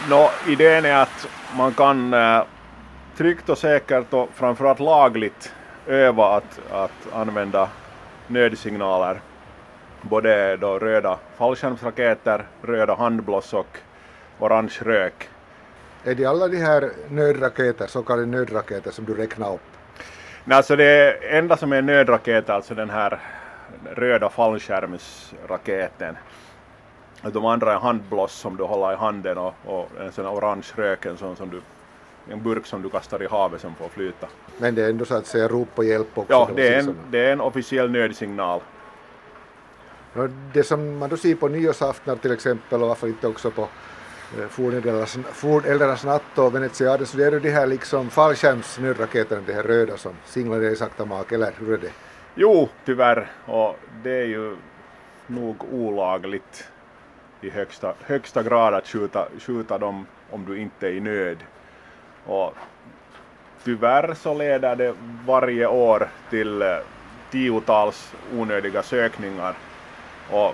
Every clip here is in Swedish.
Idén är att man kan tryggt och säkert och framförallt lagligt öva att använda nödsignaler. Både då röda fallskärmsraketer, röda handbloss och orange rök. Är det alla de här nödraketer, så kallade nödraketer som du räknar upp? Nej, alltså det enda som är nödraket, alltså den här röda fallskärmsraketen. De andra är handbloss som du håller i handen och en sån orange rök, en burk som du kastar i havet som får flyta. Men det är ändå så att säga rop på hjälp också? Ja, det är en officiell nödsignal. Det som man då ser på nyårsaftnar till exempel, och varför inte också på forneldarnas natt och Veneziade, så det är ju de här liksom fallskärmsnödraketerna, det här röda som singlar i sakta mak, eller hur är det? Jo, tyvärr, och det är ju nog olagligt i högsta grad att skjuta dem om du inte är i nöd. Och tyvärr så leder det varje år till tiotals onödiga sökningar. Och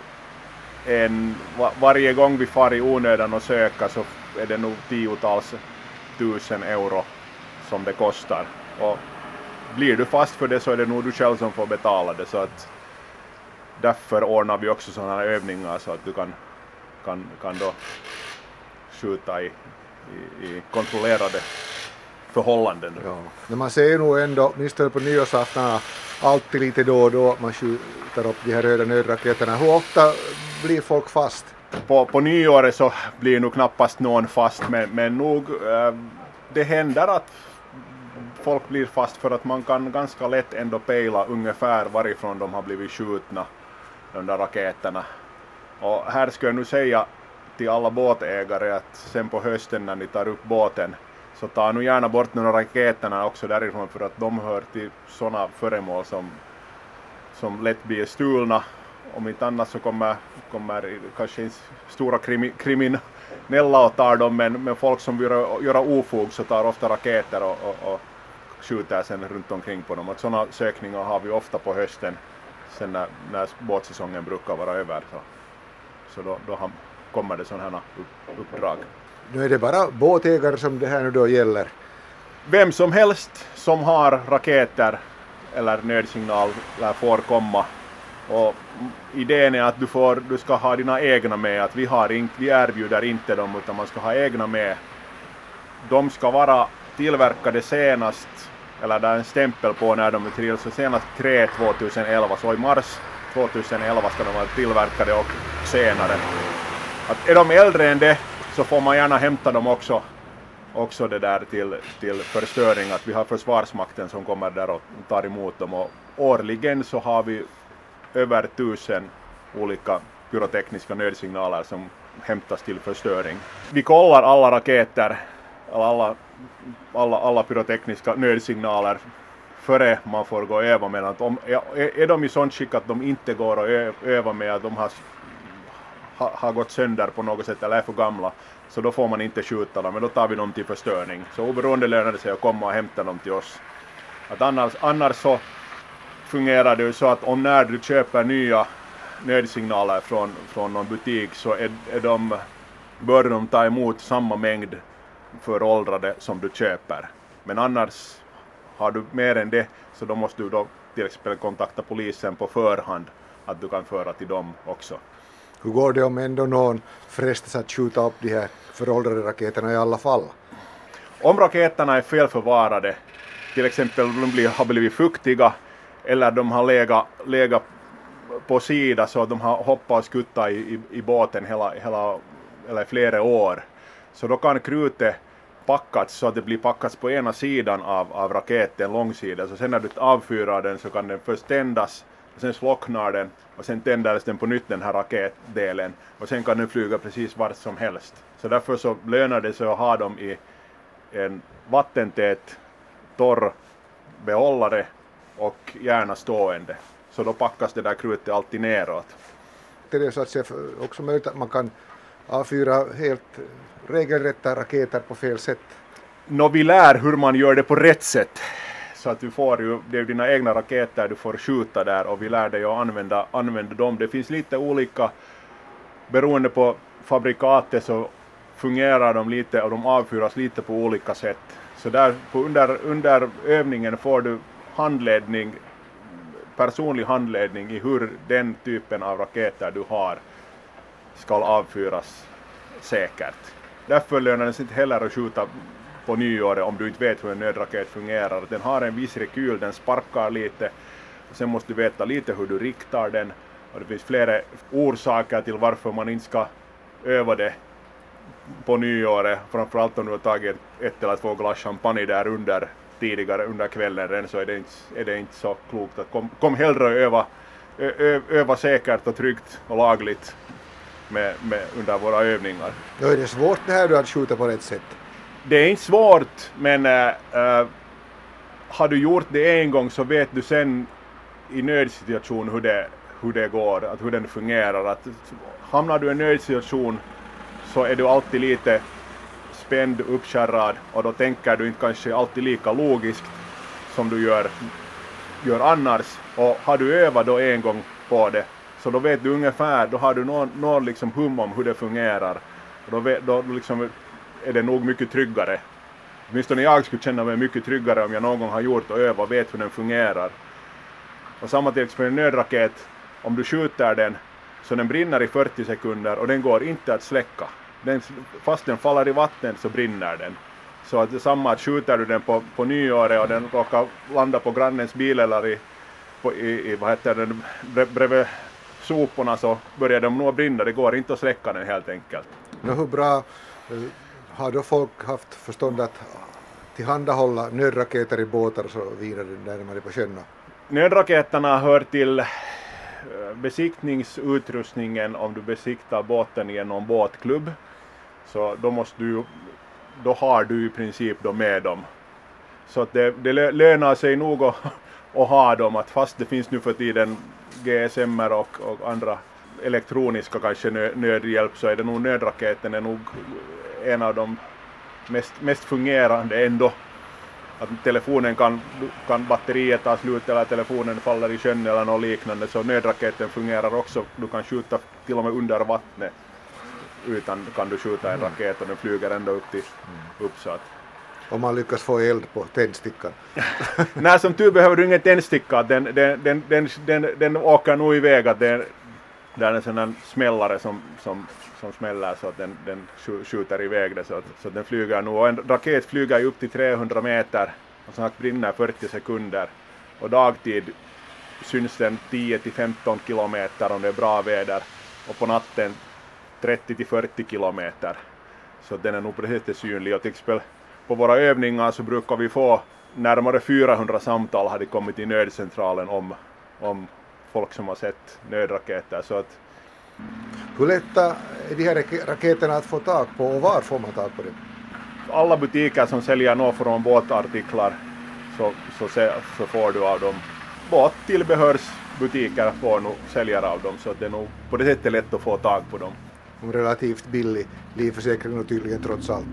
varje gång vi far i onödan och söka så är det nog tiotals 1000 euro som det kostar. Och blir du fast för det så är det nog du själv som får betala det. Så att därför ordnar vi också sådana här övningar så att du kan då skjuta i kontrollerade förhållanden. Ja. Men man ser nog ändå, minst på nyårsaftnar, alltid lite då och då man skjuter upp de här röda nödraketerna. Hur ofta blir folk fast? På nyåret så blir nog knappast någon fast, men nog det händer att folk blir fast för att man kan ganska lätt ändå pejla ungefär varifrån de har blivit skjutna, de där raketerna. Och här ska jag nu säga till alla båtägare att sen på hösten när ni tar upp båten så ta nu gärna bort några raketerna också därifrån, för att de hör till sådana föremål som lätt blir stulna. Om inte annat så kommer kanske stora kriminella och tar dem, men folk som vill göra ofog så tar ofta raketer och skjuter sen runt omkring på dem. Och sådana sökningar har vi ofta på hösten sen när båtsäsongen brukar vara över. Så då kommer det sådana här uppdrag. Nu är det bara båtägare som det här nu då gäller? Vem som helst som har raketer eller nödsignaler får komma. Och idén är att du ska ha dina egna med. Att vi erbjuder inte dem, utan man ska ha egna med. De ska vara tillverkade senast, eller där är en stämpel på när de är till, så senast 2011. Så i mars 2011 ska de vara tillverkade och senare. Att är de äldre än det så får man gärna hämta dem också det där till förstöring. Att vi har Försvarsmakten som kommer där och tar emot dem. Och årligen så har vi över 1000 olika pyrotekniska nödsignaler som hämtas till förstöring. Vi kollar alla raketer, alla pyrotekniska nödsignaler före man får gå och öva med. Att är de i sånt skick att de inte går att öva med, att de har gått sönder på något sätt eller är för gamla, så då får man inte skjuta dem, men då tar vi dem till förstöring. Så oberoende lönar det sig att komma och hämta dem till oss. Att annars så fungerar det så att när du köper nya nödsignaler från någon butik så bör de ta emot samma mängd föråldrade som du köper. Men annars har du mer än det, så då måste du då till exempel kontakta polisen på förhand att du kan föra till dem också. Hur går det om ändå någon frestas att skjuta upp de här föråldrade raketerna i alla fall? Om raketerna är felförvarade, till exempel de har blivit fuktiga eller de har legat på sida så att de har hoppat och skuttat i båten eller flera år, så då kan krutet packats så att det blir packats på ena sidan av raketen, långsidan. Så sen när du avfyrar den så kan den först tändas, och sen slocknar den och sen tändades den på nytt, den här raketdelen, och sen kan den flyga precis vart som helst. Så därför så lönar det sig att ha dem i en vattentät torr behållare och gärna stående. Så då packas det där krutet alltid neråt. Det är så att säga också möjligt att man kan avfyra helt regelrätta raketer på fel sätt. Vi lär hur man gör det på rätt sätt. Så att du får ju, det är dina egna raketer du får skjuta där, och vi lär dig att använda dem. Det finns lite olika, beroende på fabrikatet så fungerar de lite och de avfyras lite på olika sätt. Så där under övningen får du personlig handledning i hur den typen av raketer du har ska avfyras säkert. Därför lönar det sig inte heller att skjuta på nyåret om du inte vet hur en nödraket fungerar. Den har en viss rekyl, den sparkar lite. Sen måste du veta lite hur du riktar den. Och det finns flera orsaker till varför man inte ska öva det på nyåret. Framförallt om du har tagit 1 eller 2 glas champagne där tidigare under kvällen redan, så är det inte så klokt. Att kom hellre och öva säkert och tryggt och lagligt med under våra övningar. Då är det svårt det här att skjuta på rätt sätt? Det är inte svårt, men har du gjort det en gång så vet du sen i nödsituation hur det går, hur den fungerar. Att hamnar du i en nödsituation så är du alltid lite spänd, uppkärrad, och då tänker du inte kanske alltid lika logiskt som du gör annars. Och har du övat då en gång på det, så då vet du ungefär, då har du någon liksom hum om hur det fungerar. Och då liksom är det nog mycket tryggare. Åtminstone jag skulle känna mig mycket tryggare om jag någon gång har gjort och övat och vet hur den fungerar. Och samma till exempel en nödraket, om du skjuter den så den brinner i 40 sekunder och den går inte att släcka. Fast den faller i vatten så brinner den. Så att det är samma, att skjuter du den på nyåret och den råkar landa på grannens bil eller i bredvid soporna, så börjar de nog brinna. Det går inte att släcka den helt enkelt. Hur bra har då folk haft förstånd att tillhandahålla nödraketer i båtar och så vidare när man är på sjön? Nödraketerna hör till besiktningsutrustningen om du besiktar båten i någon båtklubb. Så då har du i princip med dem. Så att det lönar sig nog att ha dem. Att fast det finns nu för tiden GSM:er och andra elektroniska kanske nödhjälp, så är det nog nödraketen är nog en av de mest fungerande ändå. Att telefonen kan batteriet ta slut eller telefonen faller i sjön eller något liknande, så nödraketen fungerar också. Du kan skjuta till och med under vattnet utan kan du skjuta en raket och den flyger ändå upp så att. Om man lyckas få eld på tändstickan. Nej, som tur behöver du ingen tändsticka. Den åker nog iväg. Att det är en sån här smällare som smäller så att den skjuter iväg det. Så att den flyger nog. Och en raket flyger upp till 300 meter och så brinner 40 sekunder. Och dagtid syns den 10-15 kilometer om det är bra väder. Och på natten 30-40 kilometer. Så den är nog precis synlig. Och till exempel på våra övningar så brukar vi få närmare 400 samtal hade kommit i nödcentralen om folk som har sett nödraketer. Så att hur lätta är de här raketerna att få tag på och var får man tag på det? Alla butiker som säljer något från båtartiklar så får du av dem. Båttillbehörsbutiker får nog säljare av dem, så att det är nog på det sättet lätt att få tag på dem. Relativt billig livförsäkring och tydligen trots allt.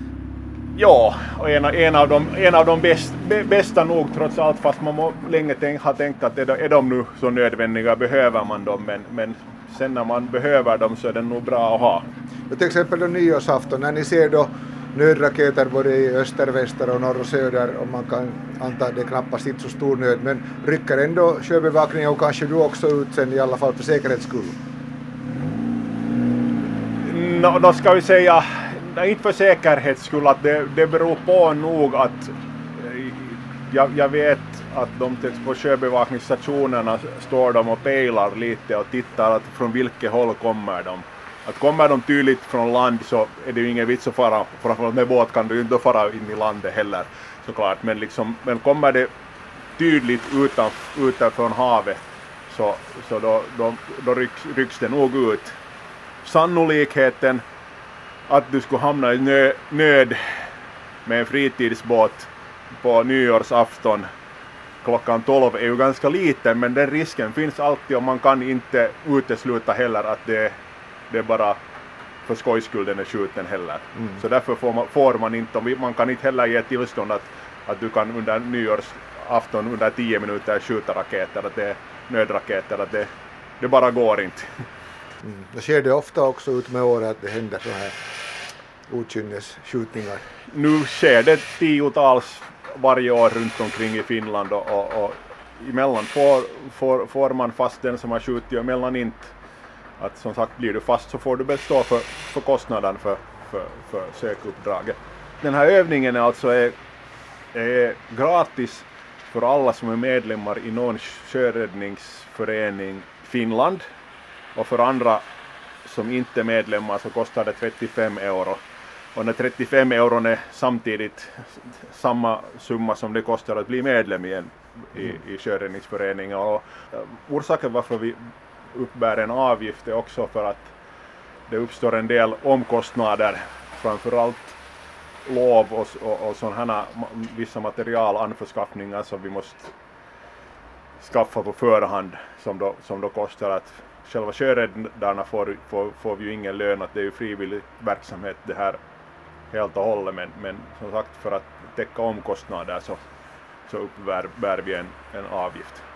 Ja, och en av de bästa nog trots allt, fast man länge har tänkt att är de nu så nödvändiga, behöver man dem, men sen när man behöver dem så är det nog bra att ha. Och till exempel då nyårsafton, när ni ser då nödraketer både i öster, väster och norr och söder, och man kan anta att det knappast inte så stor nöd, men rycker ändå sjöbevakningen och kanske du också ut sen i alla fall för säkerhets skull? Då ska vi säga inte för säkerhets skull, att det beror på nog att jag vet att de på sjöbevakningsstationerna står de och pejlar lite och tittar att från vilket håll kommer de. Att kommer de tydligt från land så är det ju ingen vits att fara, framförallt med båt kan du inte fara in i landet heller såklart, men kommer det tydligt utanför havet så då rycks det nog ut. Sannolikheten att du skulle hamna i nöd med en fritidsbåt på nyårsafton klockan 12 är ju ganska liten, men den risken finns alltid och man kan inte utesluta heller att det är bara för skojs skull den är skjuten heller. Så därför får man inte, man kan inte heller ge tillstånd att du kan under nyårsafton under 10 minuter skjuta raketer, att det är nödraketer, att det bara går inte. Det sker det ofta också ut med året att det händer så här okynnesskjutningar? Nu sker det tiotals varje år runt omkring i Finland och emellan får man fast den som har skjutit och emellan inte. Att som sagt, blir du fast så får du väl stå för kostnaden för sökuppdraget. Den här övningen är gratis för alla som är medlemmar i någon sjöräddningsförening Finland, och för andra som inte är medlemmar så kostar det 35 euro. Och när 35 euro är samtidigt samma summa som det kostar att bli medlem i sjöräddningsföreningen. Och orsaken varför vi uppbär en avgift är också för att det uppstår en del omkostnader, framförallt lov och sådana vissa materialanförskaffningar som vi måste skaffa på förhand som då kostar. Att själva sjöräddarna får vi ju ingen lön, att det är ju frivillig verksamhet det här helt och hållet, men som sagt för att täcka omkostnader så uppbär vi en avgift.